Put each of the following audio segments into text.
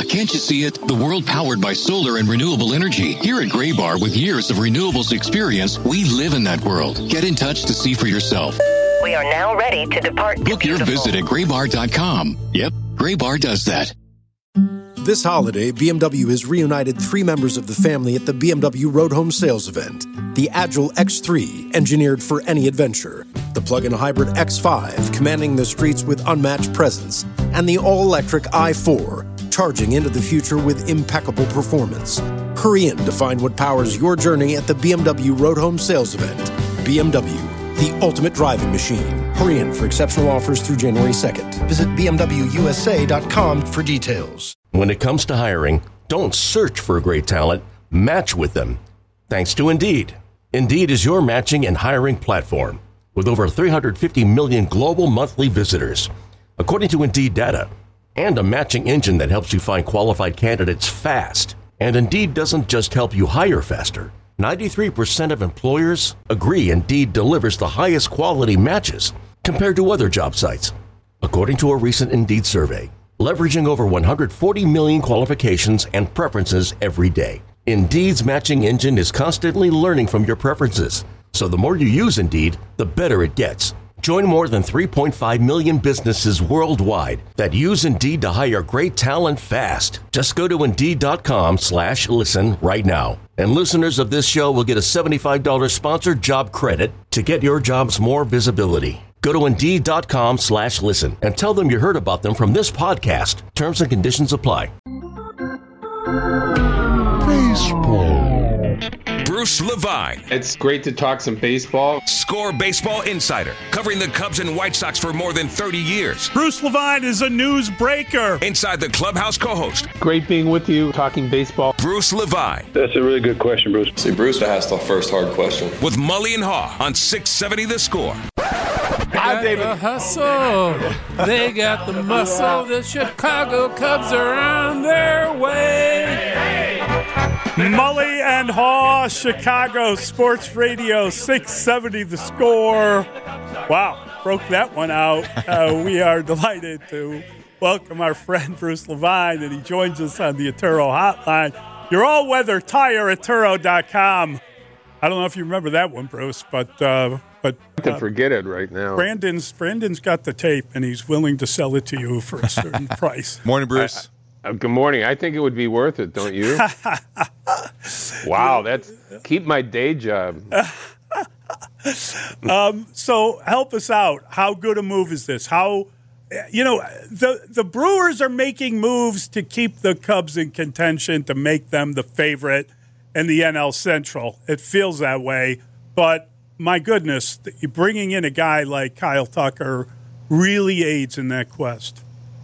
can't you see it? The world powered by solar and renewable energy. Here at Graybar, with years of renewables experience, we live in that world. Get in touch to see for yourself. We are now ready to depart. Book your visit at graybar.com. Yep, Graybar does that. This holiday, BMW has reunited 3 members of the family at the BMW Road Home Sales Event. The Agile X3, engineered for any adventure. The plug-in hybrid X5, commanding the streets with unmatched presence. And the all-electric i4, charging into the future with impeccable performance. Hurry in to find what powers your journey at the BMW Road Home Sales Event. BMW, the ultimate driving machine. Hurry in for exceptional offers through January 2nd. Visit BMWUSA.com for details. When it comes to hiring, don't search for great talent, match with them. Thanks to Indeed. Indeed is your matching and hiring platform with over 350 million global monthly visitors, according to Indeed data, and a matching engine that helps you find qualified candidates fast. And Indeed doesn't just help you hire faster. 93% of employers agree Indeed delivers the highest quality matches compared to other job sites, according to a recent Indeed survey. Leveraging over 140 million qualifications and preferences every day. Indeed's matching engine is constantly learning from your preferences. So the more you use Indeed, the better it gets. Join more than 3.5 million businesses worldwide that use Indeed to hire great talent fast. Just go to Indeed.com/listen right now. And listeners of this show will get a $75 sponsored job credit to get your jobs more visibility. Go to Indeed.com/listen and tell them you heard about them from this podcast. Terms and conditions apply. Baseball. Bruce Levine. It's great to talk some baseball. Score Baseball Insider, covering the Cubs and White Sox for more than 30 years. Bruce Levine is a newsbreaker. Inside the Clubhouse co-host. Great being with you, talking baseball. Bruce Levine. That's a really good question, Bruce. See, Bruce asked the first hard question. With Mully and Haw on 670 The Score. Hi, David. The hustle. They got the muscle. The Chicago Cubs are on their way. Mully and Haw, Chicago Sports Radio 670 The Score. Wow, broke that one out. We are delighted to welcome our friend Bruce Levine, and he joins us on the Atturo hotline. Your all-weather tire at Atturo.com. I don't know if you remember that one, Bruce, but I can forget it right now. Brandon's got the tape, and he's willing to sell it to you for a certain price. Morning, Bruce. Good morning. I think it would be worth it, don't you? Wow, that's keep my day job. So help us out. How good a move is this? How, the Brewers are making moves to keep the Cubs in contention, to make them the favorite in the NL Central. It feels that way, but my goodness, bringing in a guy like Kyle Tucker really aids in that quest.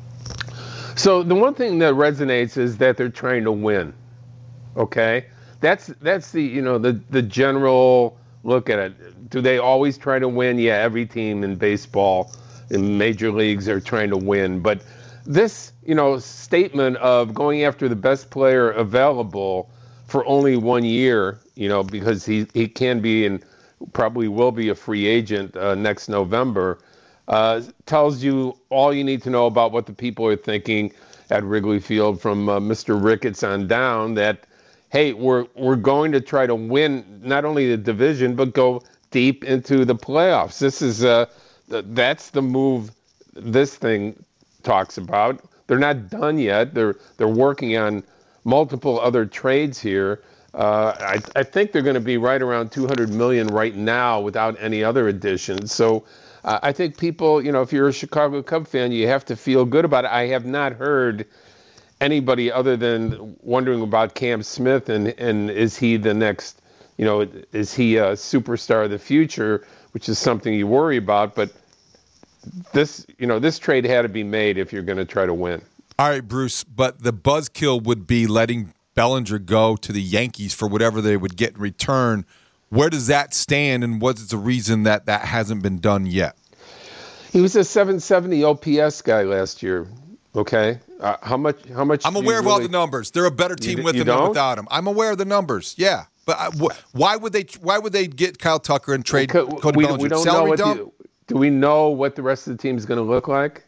So the one thing that resonates is that they're trying to win. Okay, that's the the general look at it. Do they always try to win? Yeah, every team in baseball, in major leagues, are trying to win. But this statement of going after the best player available for only 1 year, because he can be and probably will be a free agent next November. Tells you all you need to know about what the people are thinking at Wrigley Field from Mr. Ricketts on down, that, hey, we're going to try to win not only the division, but go deep into the playoffs. This is that's the move this thing talks about. They're not done yet. They're working on multiple other trades here. I think they're going to be right around $200 million right now without any other additions. So I think people, if you're a Chicago Cub fan, you have to feel good about it. I have not heard anybody other than wondering about Cam Smith and is he the next, is he a superstar of the future, which is something you worry about. But this trade had to be made if you're going to try to win. All right, Bruce, but the buzzkill would be letting Bellinger go to the Yankees for whatever they would get in return. Where does that stand, and what's the reason that hasn't been done yet? He was a 770 OPS guy last year. Okay, how much? I'm aware of all the numbers. They're a better team with him than without him. I'm aware of the numbers. Yeah, but why would they get Kyle Tucker and trade Cody Bellinger? We don't know do we know what the rest of the team is going to look like?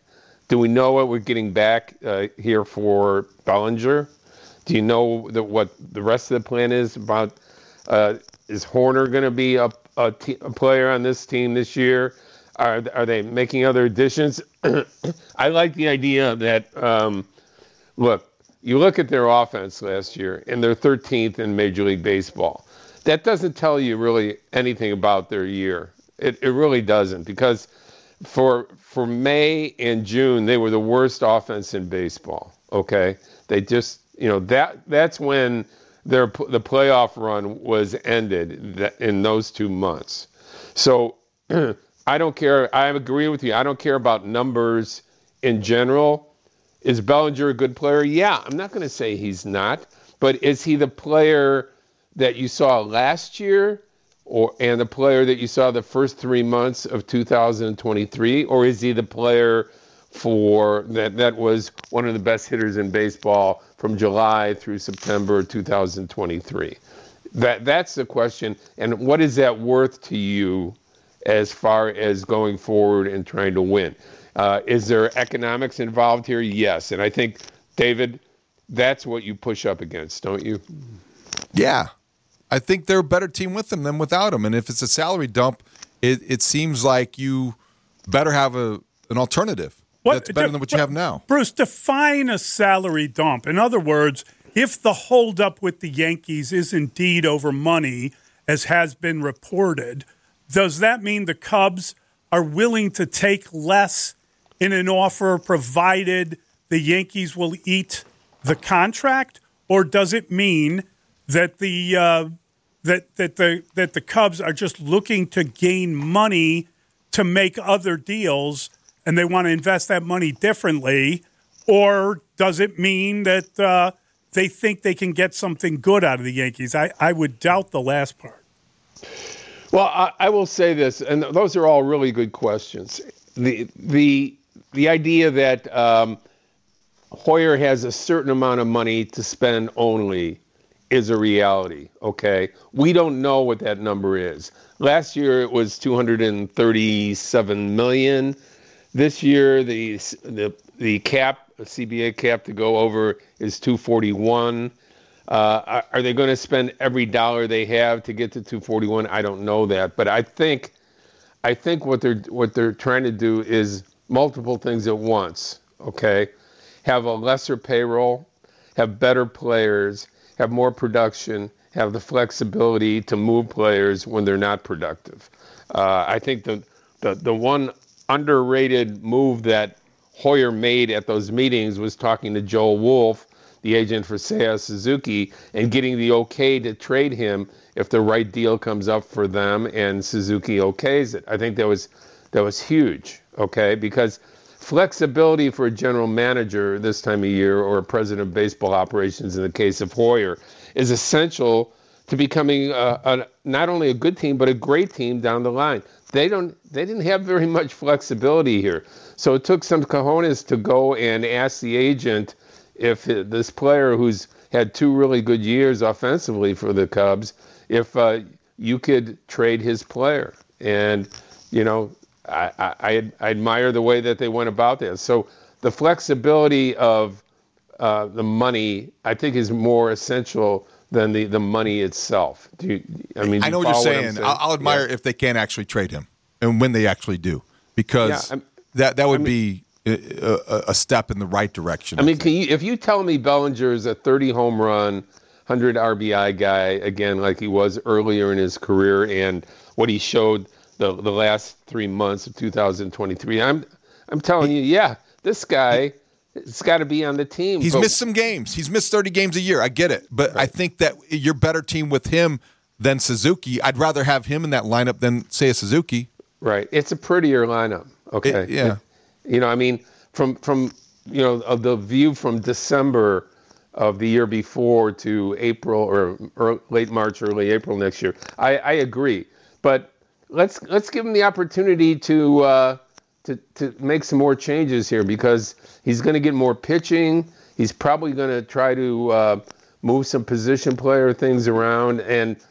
Do we know what we're getting back here for Bellinger? Do you know what the rest of the plan is about? Is Horner going to be a player on this team this year? Are they making other additions? I like the idea that, look, you look at their offense last year, and they're 13th in Major League Baseball. That doesn't tell you really anything about their year. It really doesn't, because for May and June, they were the worst offense in baseball, okay? They just, that's when the playoff run was ended in those 2 months. So I don't care. I agree with you. I don't care about numbers in general. Is Bellinger a good player? Yeah, I'm not going to say he's not, but is he the player that you saw last year and the player that you saw the first 3 months of 2023, or is he the player that was one of the best hitters in baseball from July through September 2023? That's the question. And what is that worth to you as far as going forward and trying to win? Is there economics involved here? Yes. And I think, David, that's what you push up against, don't you? Yeah. I think they're a better team with him than without him. And if it's a salary dump, it seems like you better have an alternative that's better than what you have now. Bruce, define a salary dump. In other words, if the holdup with the Yankees is indeed over money, as has been reported, does that mean the Cubs are willing to take less in an offer provided the Yankees will eat the contract? Or does it mean that the Cubs are just looking to gain money to make other deals and they want to invest that money differently? Or does it mean that they think they can get something good out of the Yankees? I would doubt the last part. Well, I will say this, and those are all really good questions. The idea that Hoyer has a certain amount of money to spend only is a reality, okay? We don't know what that number is. Last year it was $237 million. This year the cap, the CBA cap to go over is $241. Are they going to spend every dollar they have to get to $241? I don't know that, but I think what they're trying to do is multiple things at once. Okay, have a lesser payroll, have better players, have more production, have the flexibility to move players when they're not productive. I think the one underrated move that Hoyer made at those meetings was talking to Joel Wolfe, the agent for Seiya Suzuki, and getting the okay to trade him if the right deal comes up for them and Suzuki okays it. I think that was huge, okay? Because flexibility for a general manager this time of year, or a president of baseball operations in the case of Hoyer, is essential to becoming not only a good team, but a great team down the line. They didn't have very much flexibility here. So it took some cojones to go and ask the agent if this player who's had 2 really good years offensively for the Cubs, if you could trade his player. And, I admire the way that they went about this. So the flexibility of the money, I think, is more essential than the money itself. I know what you're saying. I'll admire if they can actually trade him and when they actually do, because that would be a step in the right direction. If you tell me Bellinger is a 30 home run, 100 RBI guy, again, like he was earlier in his career, and what he showed the last 3 months of 2023, I'm telling you, this guy has got to be on the team. He's missed some games. He's missed 30 games a year. I get it. But right. I think that you're better team with him than Suzuki. I'd rather have him in that lineup than, say, a Suzuki. Right. It's a prettier lineup. Okay. From the view from December of the year before to April or late March, early April next year, I agree. But let's give him the opportunity to make some more changes here, because he's going to get more pitching. He's probably going to try to move some position player things around. And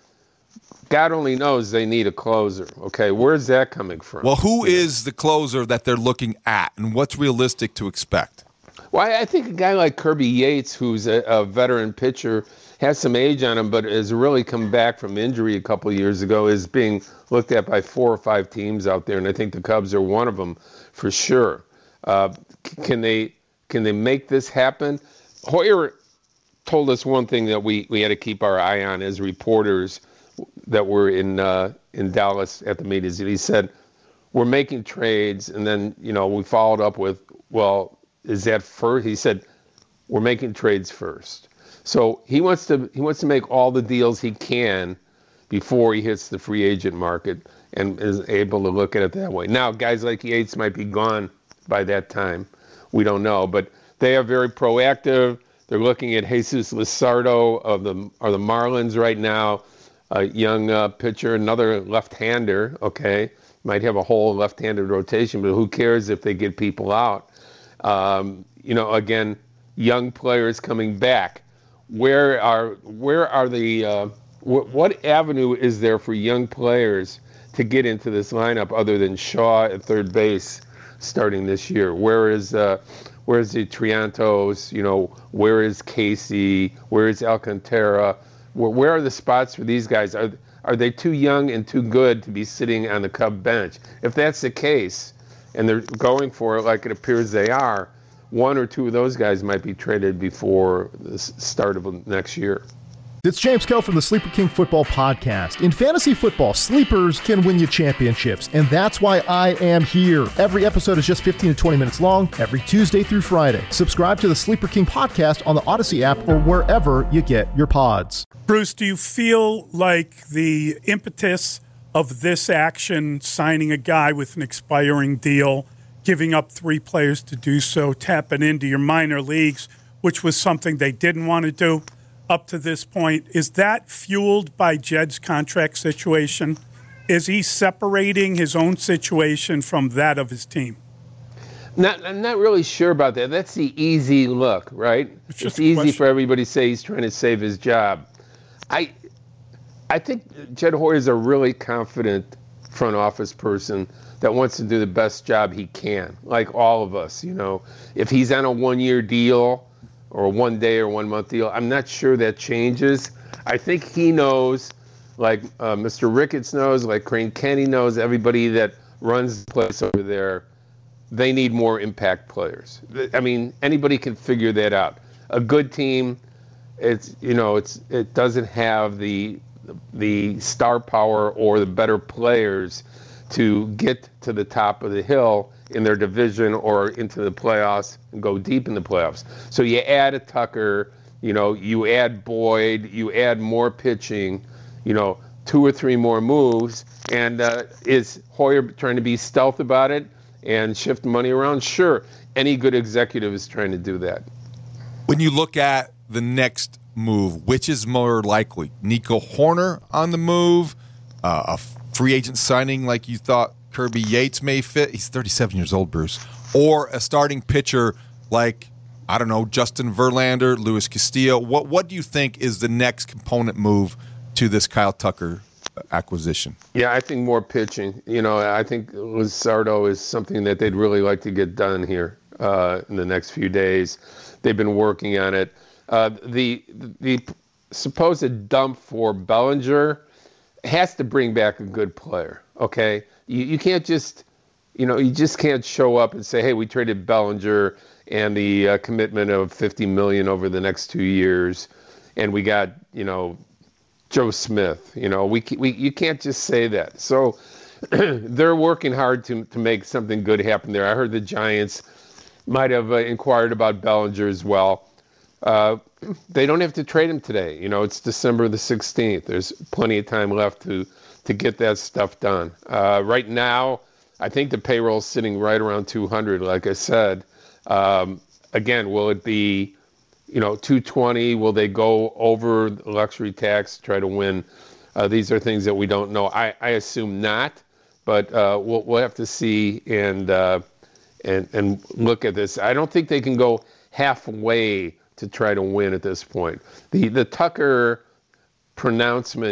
God only knows they need a closer. Okay, where's that coming from? Well, who is the closer that they're looking at, and what's realistic to expect? Well, I think a guy like Kirby Yates, who's a veteran pitcher, has some age on him, but has really come back from injury a couple of years ago, is being looked at by 4 or 5 teams out there, and I think the Cubs are one of them for sure. Can they make this happen? Hoyer told us one thing that we had to keep our eye on as reporters that were in Dallas at the meetings. He said, we're making trades, and then we followed up with, well, is that first? He said, we're making trades first. So he wants to make all the deals he can before he hits the free agent market and is able to look at it that way. Now, guys like Yates might be gone by that time. We don't know, but they are very proactive. They're looking at Jesus Luzardo of the Marlins right now, a young pitcher, another left-hander. Okay, might have a whole left-handed rotation, but who cares if they get people out? Again, young players coming back. Where are the what avenue is there for young players to get into this lineup other than Shaw at third base starting this year? Where is the Triantos? Where is Casey? Where is Alcantara? Where are the spots for these guys? Are they too young and too good to be sitting on the Cub bench? If that's the case, and they're going for it like it appears they are, 1 or 2 of those guys might be traded before the start of next year. It's James Koh from the Sleeper King Football Podcast. In fantasy football, sleepers can win you championships, and that's why I am here. Every episode is just 15 to 20 minutes long, every Tuesday through Friday. Subscribe to the Sleeper King Podcast on the Odyssey app or wherever you get your pods. Bruce, do you feel like the impetus of this action, signing a guy with an expiring deal, giving up 3 players to do so, tapping into your minor leagues, which was something they didn't want to do up to this point, is that fueled by Jed's contract situation? Is he separating his own situation from that of his team? I'm not really sure about that. That's the easy look, right? It's easy for everybody to say he's trying to save his job. I think Jed Hoyer is a really confident front office person that wants to do the best job he can, like all of us. If he's on a 1-year deal or a 1-day or 1-month deal, I'm not sure that changes. I think he knows, like Mr. Ricketts knows, like Crane Kenny knows, everybody that runs the place over there, they need more impact players. I mean, anybody can figure that out. A good team, it doesn't have the star power or the better players to get to the top of the hill in their division or into the playoffs and go deep in the playoffs. So you add a Tucker, you add Boyd, you add more pitching, 2 or 3 more moves. And is Hoyer trying to be stealth about it and shift money around? Sure. Any good executive is trying to do that. When you look at the next move, which is more likely? Nico Hoerner on the move, a free agent signing like you thought Kirby Yates may fit? He's 37 years old, Bruce. Or a starting pitcher like, I don't know, Justin Verlander, Luis Castillo. What do you think is the next component move to this Kyle Tucker acquisition? Yeah, I think more pitching. I think Luzardo is something that they'd really like to get done here in the next few days. They've been working on it. The supposed dump for Bellinger has to bring back a good player, okay? You can't just, you just can't show up and say, hey, we traded Bellinger and the commitment of $50 million over the next 2 years, and we got, Joe Smith. You can't just say that. So they're working hard to make something good happen there. I heard the Giants might have inquired about Bellinger as well. They don't have to trade him today. It's December the 16th. There's plenty of time left to get that stuff done. Right now, I think the payroll is sitting right around 200, like I said. Again, will it be, 220? Will they go over the luxury tax, try to win? These are things that we don't know. I assume not, but we'll have to see and look at this. I don't think they can go halfway to try to win at this point. The Tucker pronouncement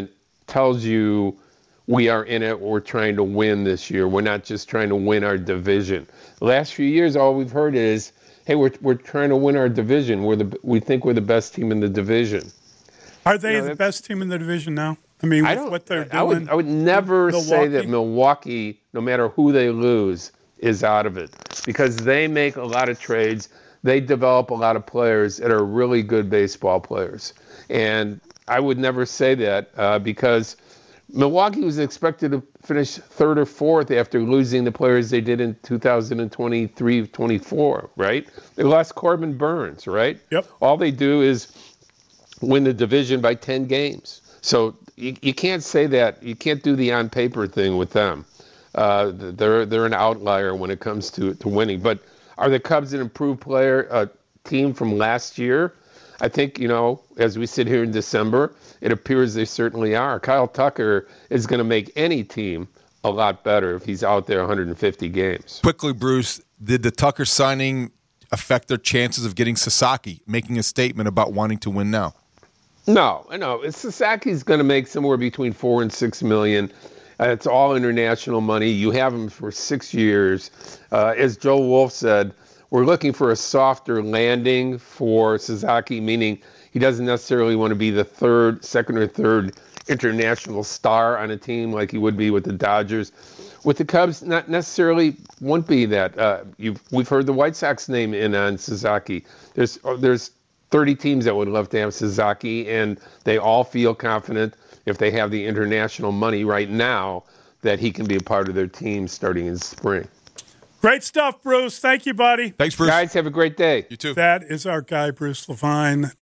tells you we are in it. We're trying to win this year. We're not just trying to win our division. The last few years, all we've heard is, hey, we're trying to win our division. We think we're the best team in the division. Are they the best team in the division now? I mean, with what they're doing. I would never say that Milwaukee, no matter who they lose, is out of it, because they make a lot of trades. They develop a lot of players that are really good baseball players. And I would never say that because Milwaukee was expected to finish third or fourth after losing the players they did in 2023-24, right? They lost Corbin Burns, right? Yep. All they do is win the division by 10 games. So you can't say that. You can't do the on-paper thing with them. They're an outlier when it comes to winning. But are the Cubs an improved team from last year? I think, as we sit here in December, it appears they certainly are. Kyle Tucker is going to make any team a lot better if he's out there 150 games. Quickly, Bruce, did the Tucker signing affect their chances of getting Sasaki, making a statement about wanting to win now? No. Sasaki's going to make somewhere between $4 and $6 million. It's all international money. You have him for 6 years. As Joe Wolf said, we're looking for a softer landing for Sasaki, meaning he doesn't necessarily want to be the second or third international star on a team like he would be with the Dodgers. With the Cubs, not necessarily won't be that. We've heard the White Sox name in on Sasaki. There's 30 teams that would love to have Sasaki, and they all feel confident if they have the international money right now that he can be a part of their team starting in spring. Great stuff, Bruce. Thank you, buddy. Thanks, Bruce. Guys, have a great day. You too. That is our guy, Bruce Levine.